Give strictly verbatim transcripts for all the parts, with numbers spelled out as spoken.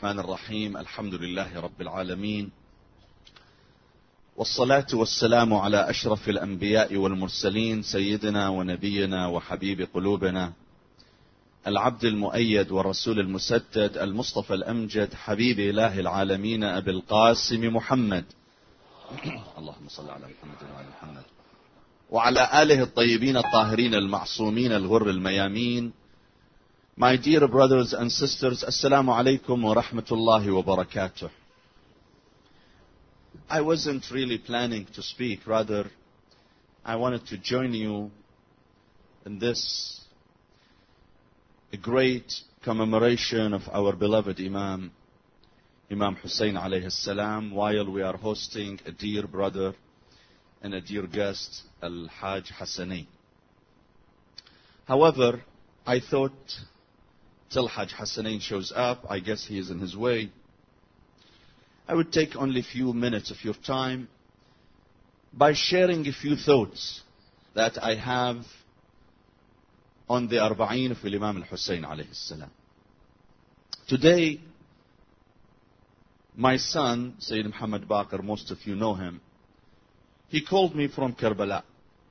الرحمن الرحيم الحمد لله رب العالمين والصلاة والسلام على أشرف الأنبياء والمرسلين سيدنا ونبينا وحبيب قلوبنا العبد المؤيد والرسول المسدد المصطفى الأمجد حبيب إله العالمين أبي القاسم محمد اللهم صل على محمد وعلى محمد وعلى آله الطيبين الطاهرين المعصومين الغر الميامين. My dear brothers and sisters, Assalamu alaikum wa rahmatullahi wa barakatuh. I wasn't really planning to speak. Rather, I wanted to join you in this great commemoration of our beloved Imam, Imam Hussein alayhi salam, while we are hosting a dear brother and a dear guest, Al-Hajj Hassani. However, I thought till Hajj Hassanain shows up, I guess he is in his way, I would take only a few minutes of your time by sharing a few thoughts that I have on the Arba'een of Imam al-Hussein alayhi salam. Today, my son, Sayyid Muhammad Baqir, most of you know him, he called me from Karbala.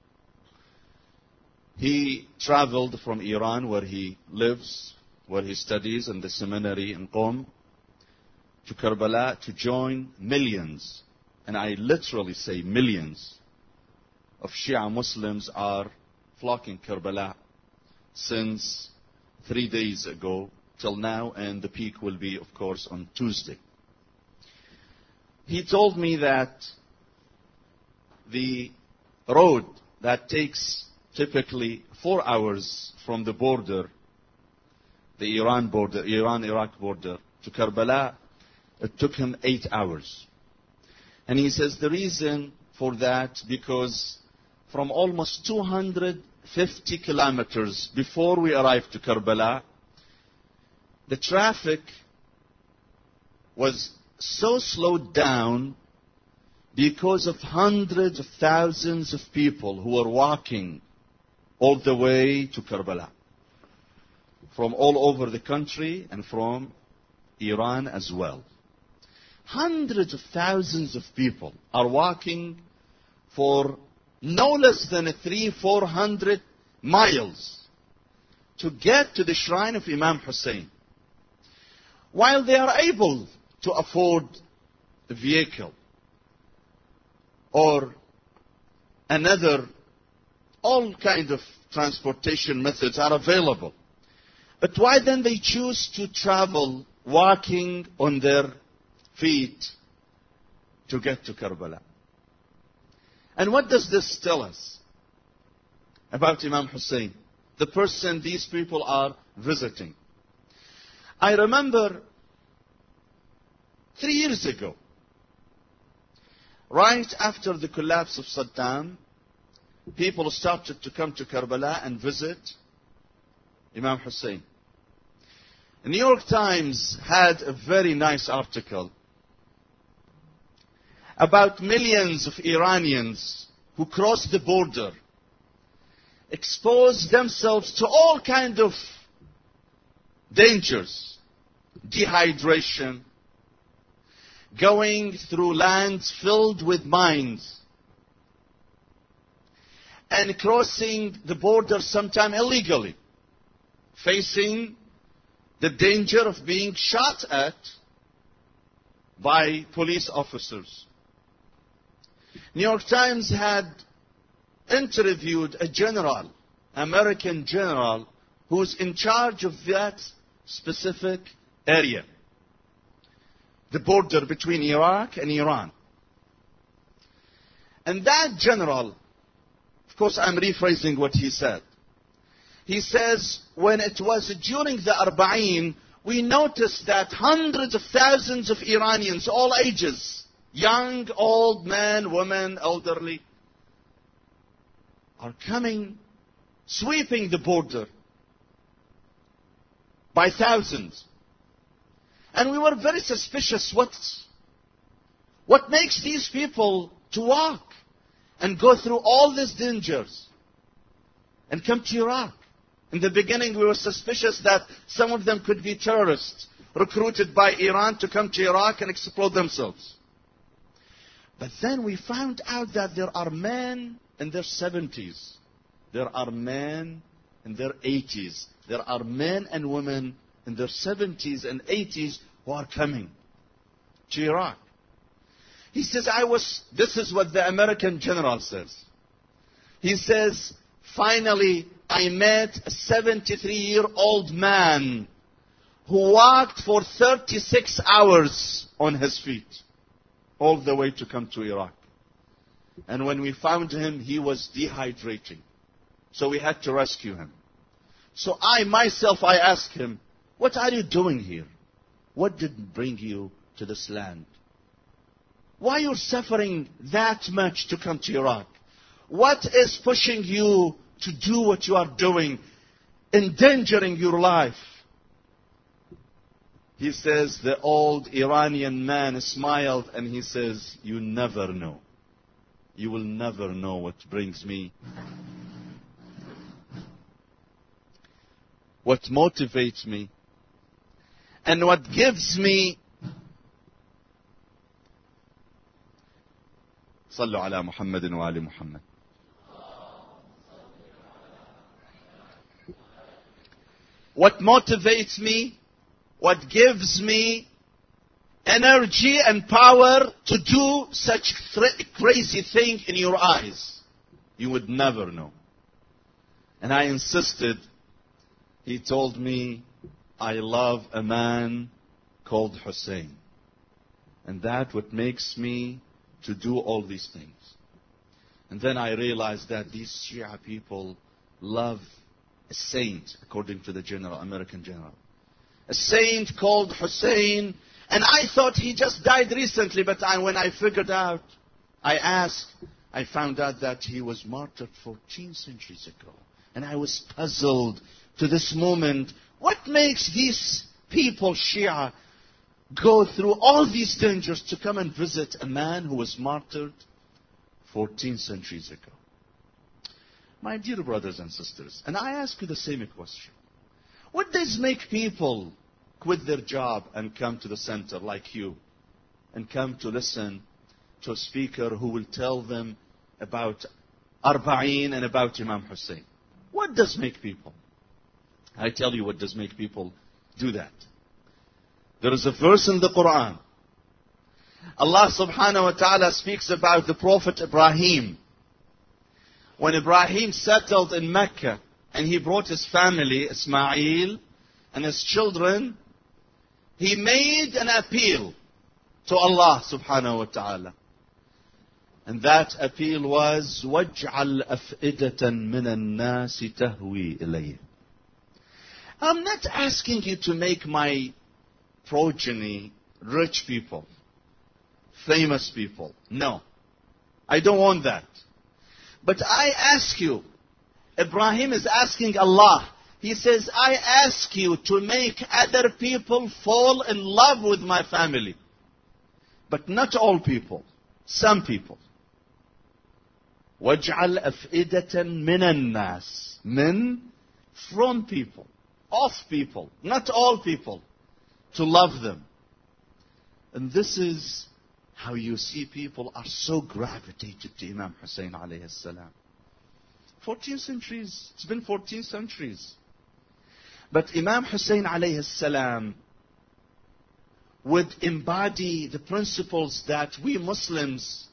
He traveled from Iran, where he lives, where he studies in the seminary in Qom, to Karbala to join millions, and I literally say millions, of Shia Muslims are flocking Karbala since three days ago till now, and the peak will be, of course, on Tuesday. He told me that the road that takes typically four hours from the border, the Iran border, Iran-Iraq border, to Karbala, it took him eight hours. And he says the reason for that, because from almost two hundred fifty kilometers before we arrived to Karbala, the traffic was so slowed down because of hundreds of thousands of people who were walking all the way to Karbala, from all over the country and from Iran as well. Hundreds of thousands of people are walking for no less than three, four hundred miles to get to the shrine of Imam Hussein. While they are able to afford a vehicle or another, all kinds of transportation methods are available. But why then they choose to travel walking on their feet to get to Karbala? And what does this tell us about Imam Hussein, the person these people are visiting? I remember three years ago, right after the collapse of Saddam, people started to come to Karbala and visit Imam Hussein. The New York Times had a very nice article about millions of Iranians who crossed the border, exposed themselves to all kinds of dangers, dehydration, going through lands filled with mines, and crossing the border sometime illegally, facing the danger of being shot at by police officers. New York Times had interviewed a general, American general, who's in charge of that specific area, the border between Iraq and Iran. And that general, of course I'm rephrasing what he said, he says, when it was during the Arba'een, we noticed that hundreds of thousands of Iranians, all ages, young, old, men, women, elderly, are coming, sweeping the border by thousands. And we were very suspicious. What, what makes these people to walk and go through all these dangers and come to Iraq? In the beginning, we were suspicious that some of them could be terrorists recruited by Iran to come to Iraq and explode themselves. But then we found out that there are men in their seventies. There are men in their eighties. There are men and women in their seventies and eighties who are coming to Iraq. He says, I was, this is what the American general says. He says, finally, I met a seventy-three-year-old man who walked for thirty-six hours on his feet, all the way to come to Iraq. And when we found him, he was dehydrating. So we had to rescue him. So I myself, I asked him, what are you doing here? What did bring you to this land? Why you're suffering that much to come to Iraq? What is pushing you to do what you are doing, endangering your life? He says, the old Iranian man smiled and he says, you never know. You will never know what brings me. What motivates me and what gives me. صلوا على محمد وآل محمد. What motivates me, what gives me energy and power to do such crazy thing in your eyes, you would never know. And I insisted. He told me, I love a man called Hussein. And that what makes me to do all these things. And then I realized that these Shia people love a saint, according to the general, American general. A saint called Hussein. And I thought he just died recently, but I, when I figured out, I asked, I found out that he was martyred fourteen centuries ago. And I was puzzled to this moment. What makes these people, Shia, go through all these dangers to come and visit a man who was martyred fourteen centuries ago? My dear brothers and sisters, and I ask you the same question. What does make people quit their job and come to the center like you and come to listen to a speaker who will tell them about Arba'een and about Imam Hussein? What does make people? I tell you what does make people do that. There is a verse in the Quran. Allah subhanahu wa ta'ala speaks about the Prophet Ibrahim. When Ibrahim settled in Mecca and he brought his family, Ismail, and his children, he made an appeal to Allah subhanahu wa ta'ala. And that appeal was, وَاجْعَلْ أَفْئِدَةً مِّنَ النَّاسِ تَهْوِي إِلَيْهِ. I'm not asking you to make my progeny rich people, famous people. No. I don't want that. But I ask you, Ibrahim is asking Allah. He says, I ask you to make other people fall in love with my family. But not all people. Some people. وَاجْعَلْ أَفْئِدَةً مِّنَ النَّاسِ. Men from people. Of people. Not all people. To love them. And this is how you see people are so gravitated to Imam Hussein alayhi salam. fourteen centuries. It's been fourteen centuries. But Imam Hussein alayhi salam would embody the principles that we Muslims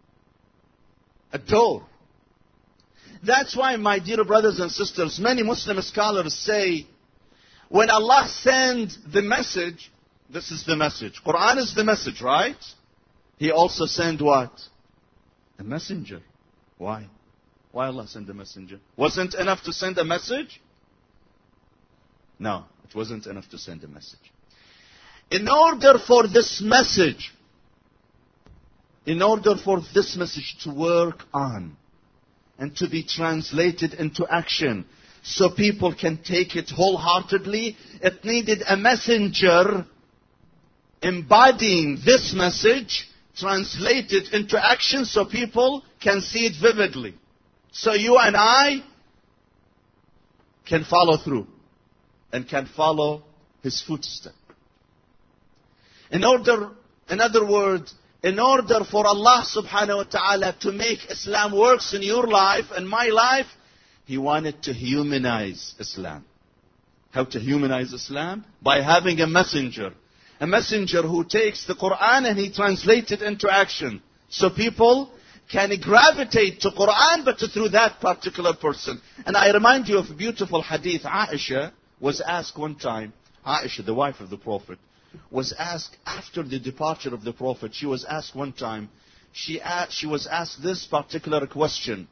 adore. That's why, my dear brothers and sisters, many Muslim scholars say, when Allah sends the message, this is the message. Quran is the message, right? He also sent what? A messenger. Why? Why Allah sent a messenger? Wasn't enough to send a message? No, it wasn't enough to send a message. In order for this message, in order for this message to work on and to be translated into action, so people can take it wholeheartedly, it needed a messenger embodying this message, translated into action so people can see it vividly. So you and I can follow through and can follow his footsteps. In order, in other words, in order for Allah subhanahu wa ta'ala to make Islam works in your life and my life, He wanted to humanize Islam. How to humanize Islam? By having a messenger. A messenger who takes the Quran and he translates it into action. So people can gravitate to Quran, but through that particular person. And I remind you of a beautiful hadith. Aisha was asked one time, Aisha, the wife of the Prophet, was asked after the departure of the Prophet, she was asked one time, she, asked, she was asked this particular question.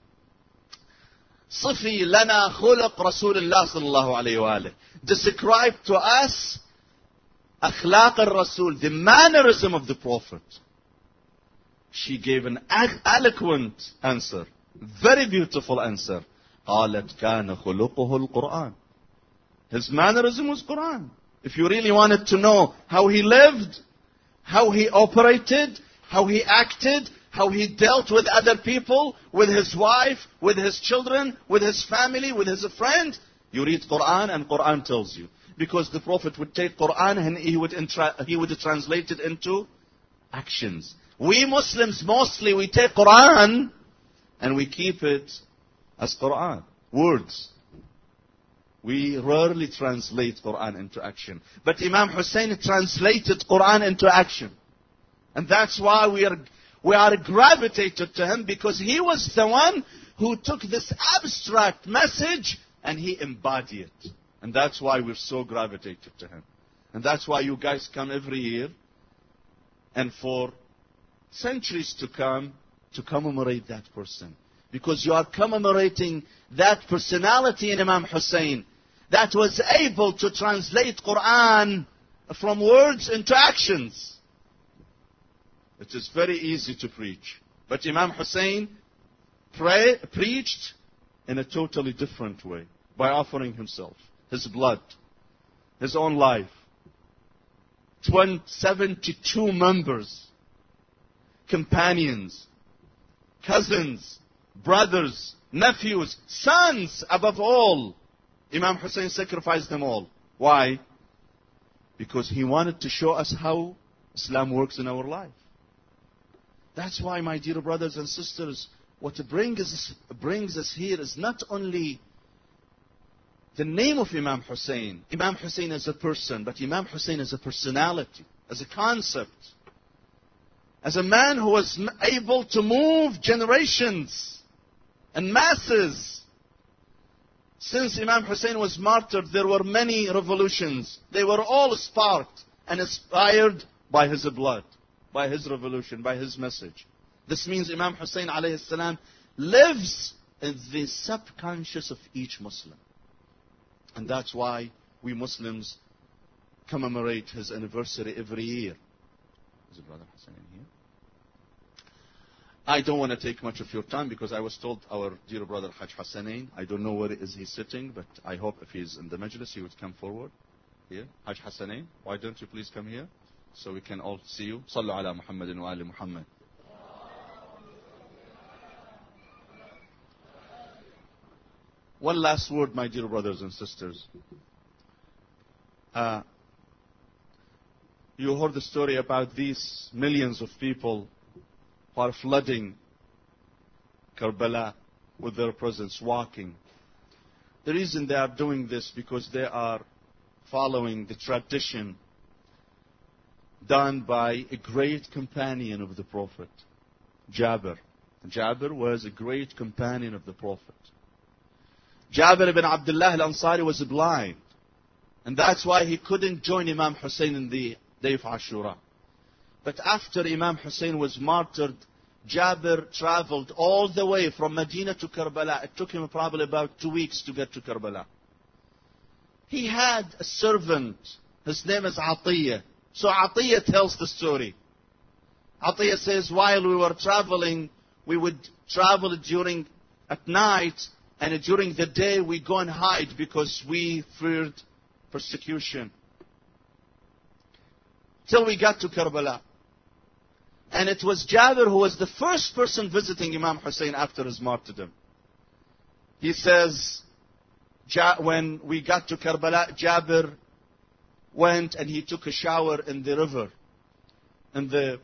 صفي لنا خلق رسول الله صلى الله عليه وآله. Describe to us أخلاق الرسول, the mannerism of the Prophet. She gave an eloquent answer, very beautiful answer. قالت كان خلقه القرآن. His mannerism was Quran. If you really wanted to know how he lived, how he operated, how he acted, how he dealt with other people, with his wife, with his children, with his family, with his friend, you read Quran and Quran tells you. Because the Prophet would take Quran and he would, intra- he would translate it into actions. We Muslims mostly, we take Quran and we keep it as Quran, words. We rarely translate Quran into action. But Imam Hussein translated Quran into action. And that's why we are, we are gravitated to him, because he was the one who took this abstract message and he embodied it. And that's why we're so gravitated to him. And that's why you guys come every year and for centuries to come to commemorate that person. Because you are commemorating that personality in Imam Hussein that was able to translate Quran from words into actions. It is very easy to preach. But Imam Hussein pray, preached in a totally different way, by offering himself, his blood, his own life. seventy-two members, companions, cousins, brothers, nephews, sons, above all. Imam Hussein sacrificed them all. Why? Because he wanted to show us how Islam works in our life. That's why, my dear brothers and sisters, what brings us, brings us here is not only the name of Imam Hussein. Imam Hussein as a person, but Imam Hussein as a personality, as a concept, as a man who was able to move generations and masses. Since Imam Hussein was martyred, there were many revolutions. They were all sparked and inspired by his blood, by his revolution, by his message. This means Imam Hussein alayhi salam lives in the subconscious of each Muslim. And that's why we Muslims commemorate his anniversary every year. Is it Brother Hassan in here? I don't want to take much of your time because I was told our dear brother Hajj Hassanain, I don't know where is he sitting, but I hope if he's in the majlis he would come forward here. Hajj Hassanain, why don't you please come here so we can all see you. Sallu ala Muhammadin wa ali Muhammad. One last word, my dear brothers and sisters. Uh, you heard the story about these millions of people who are flooding Karbala with their presence, walking. The reason they are doing this because they are following the tradition done by a great companion of the Prophet, Jabir. Jabir was a great companion of the Prophet. Jabir ibn Abdullah al-Ansari was blind. And that's why he couldn't join Imam Hussein in the day of Ashura. But after Imam Hussein was martyred, Jabir traveled all the way from Medina to Karbala. It took him probably about two weeks to get to Karbala. He had a servant. His name is Atiyah. So Atiyah tells the story. Atiyah says, while we were traveling, we would travel during at night, and during the day we go and hide because we feared persecution. Till we got to Karbala. And it was Jabir who was the first person visiting Imam Hussein after his martyrdom. He says, when we got to Karbala, Jabir went and he took a shower in the river. in the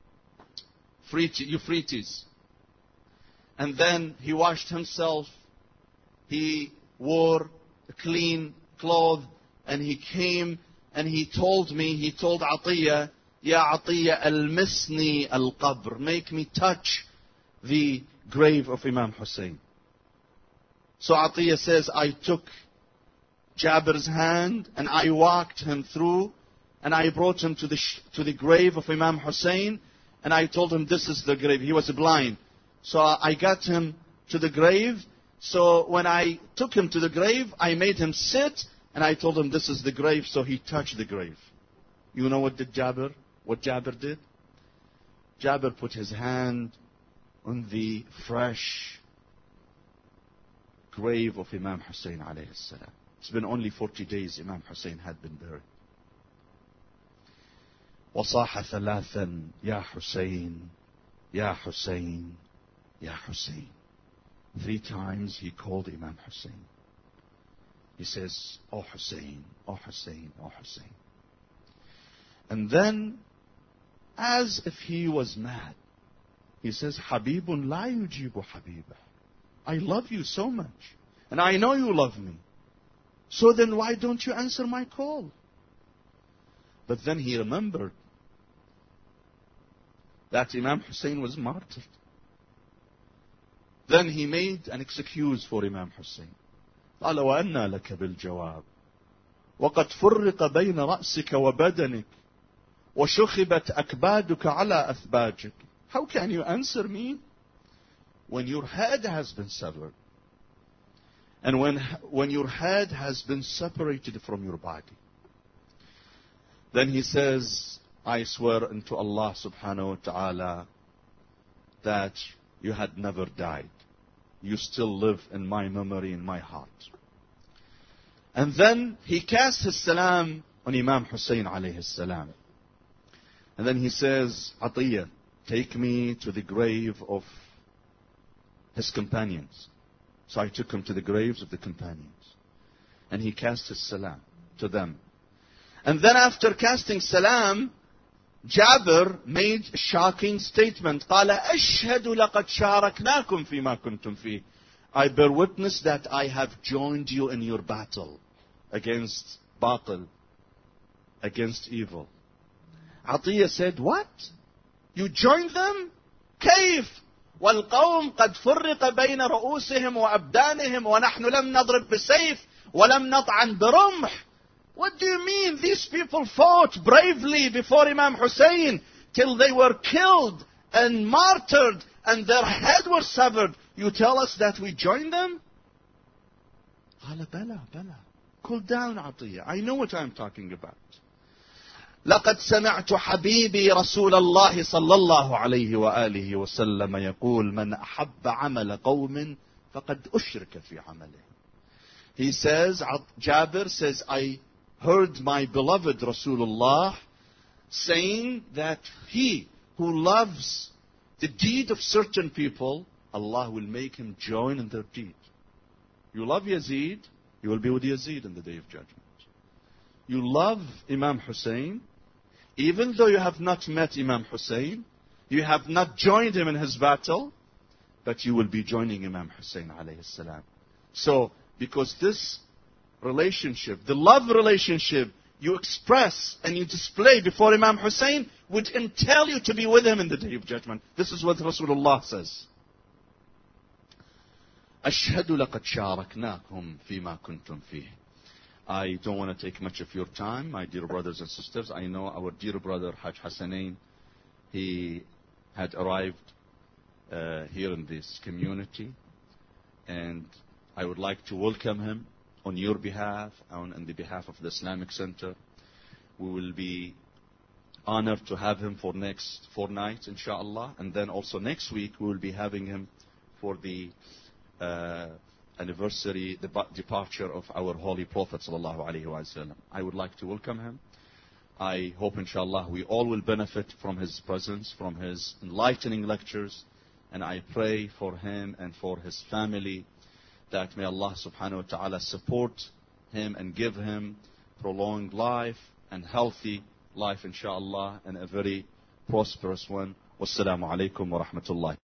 Euphrates. And then he washed himself. He wore a clean cloth. And he came and he told me, he told Atiyah, Ya Atiyah, almisni al-qabr. Make me touch the grave of Imam Hussein. So Atiyah says, I took Jabir's hand and I walked him through and I brought him to the, sh- to the grave of Imam Hussein and I told him this is the grave. He was blind. So I got him to the grave. So when I took him to the grave, I made him sit and I told him this is the grave. So he touched the grave. You know what did Jabir? What Jabir did? Jabir put his hand on the fresh grave of Imam Hussein alayhi salam. It's been only forty days Imam Hussein had been buried. وصاح ثلاثا يا حسين يا حسين يا حسين. Three times he called Imam Hussein. He says, Oh Hussein, Oh Hussein, Oh Hussein. And then, as if he was mad, he says, Habibun la yujibu habibah. I love you so much. And I know you love me. So then why don't you answer my call? But then he remembered that Imam Hussein was martyred. Then he made an excuse for Imam Hussein. قال وأنى لك بالجواب وقد فرق بين رأسك وبدنك وشخبت أكبادك على أثباجك. How can you answer me when your head has been severed and when, when your head has been separated from your body? Then he says, I swear unto Allah subhanahu wa ta'ala that you had never died. You still live in my memory, in my heart. And then he cast his salam on Imam Hussein alayhi salam. And then he says, Atiyah, take me to the grave of his companions. So I took him to the graves of the companions. And he cast his salam to them. And then after casting salam, Jabir made a shocking statement. قال أشهد لقد شاركناكم فيما كنتم فيه. I bear witness that I have joined you in your battle against batil, against evil. Atiyah said, what? You joined them? كيف؟ والقوم قد فرق بين رؤوسهم وأبدانهم ونحن لم نضرب بسيف ولم نطعن برمح. What do you mean? These people fought bravely before Imam Hussein till they were killed and martyred and their head was severed. You tell us that we joined them? قال بلى بلى. Cool down عطية. I know what I'm talking about. لقد سمعت حبيبي رسول الله صلى الله عليه وآله وسلم يقول من أحب عمل قوم فقد أشرك في عمله. He says, Jabir says, I heard my beloved Rasulullah saying that he who loves the deed of certain people, Allah will make him join in their deed. You love Yazid, you will be with Yazid in the day of judgment. You love Imam Hussein, even though you have not met Imam Hussein, you have not joined him in his battle, but you will be joining Imam Hussein alayhi salam. So, because this relationship, the love relationship you express and you display before Imam Hussein would entail you to be with him in the day of judgment. This is what Rasulullah says. أشهد لقد شاركناكم فيما كنتم فيه. I don't want to take much of your time, my dear brothers and sisters. I know our dear brother Haj Hassanain, he had arrived uh, here in this community, and I would like to welcome him on your behalf, on, on the behalf of the Islamic Center. We will be honored to have him for next four nights, inshallah. And then also next week, we will be having him for the uh, anniversary, the departure of our Holy Prophet, sallallahu alaihi wasallam. I would like to welcome him. I hope, inshallah, we all will benefit from his presence, from his enlightening lectures. And I pray for him and for his family, that may Allah subhanahu wa ta'ala support him and give him prolonged life and healthy life, inshallah, and a very prosperous one. Wassalamu alaikum wa rahmatullah.